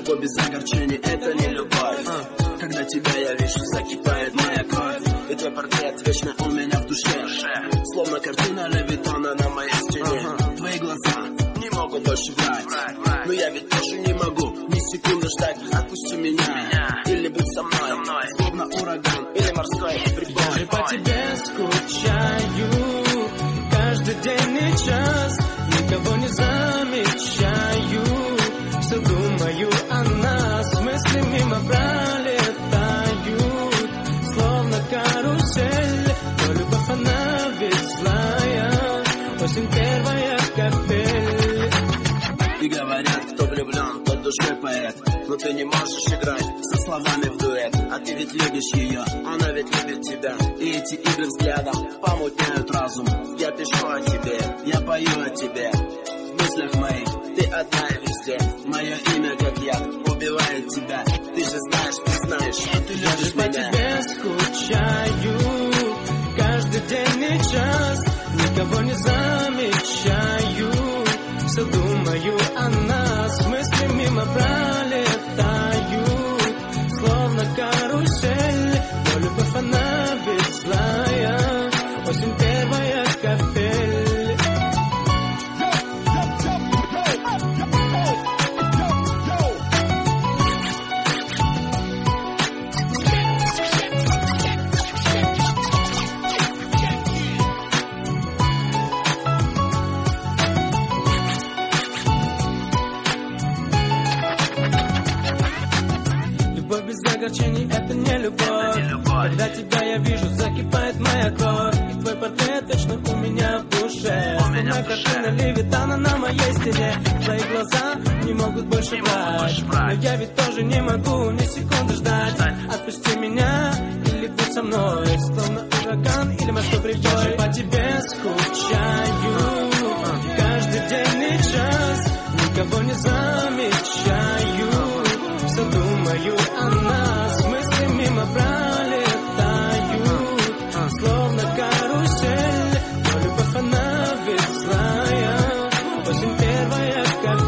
Любовь без огорчений — это не любовь. Когда тебя я вижу, закипает моя кровь. И твой портрет вечно у меня в душе, словно картина Левитана на моей стене. Твои глаза не могут больше врать, но я ведь тоже не могу ни секунды ждать. Отпусти меня, или будь со мной, словно ураган или морской прибой. Я же по тебе скучаю каждый день и час, никого не замечаю, все думаю о нас, мысли мимо пролетают, словно карусель, но любовь она ведь злая, осень первая капель. И говорят, кто влюблен, тот душой поэт, но ты не можешь играть со словами в дуэт. А ты ведь любишь ее, она ведь любит тебя, и эти игры взглядом помутняют разум. Я пишу о тебе, я пою о тебе, в мыслях моих ты одна и везде. Мое имя как яд убивает тебя, ты же знаешь, признаешь, что ты любишь меня. Я по тебе скучаю каждый день и час, никого не замечаю, все думаю о нас, мысли мимо пролетают, словно карусель, но любовь она ведь злая, осень первая капель. Это не любовь. Когда тебя я вижу, закипает моя кровь. И твой портрет точно у меня в душе, словно картина Левитана на моей стене. Твои глаза не могут больше врать, но я ведь тоже не могу ни секунды ждать. Отпусти меня или будь со мной, словно ураган или морской прибой. Я же по тебе скучаю каждый день и час, никого не замечаю, все думаю о нас, мысли мимо пролетают, словно карусель, но любовь она ведь злая, осень первая капель.